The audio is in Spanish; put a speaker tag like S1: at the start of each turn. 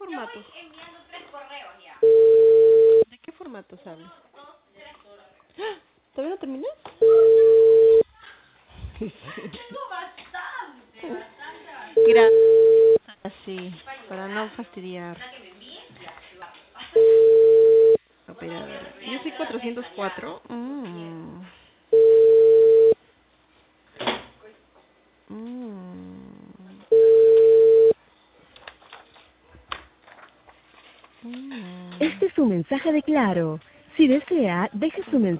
S1: formatos? ¿De qué formatos hablas? ¡Ah! ¿Todavía no terminas? Gracias, sí, para no fastidiar. Operadora. Yo soy 404. Mm.
S2: Este es su mensaje de Claro. Si desea, deje su mensaje.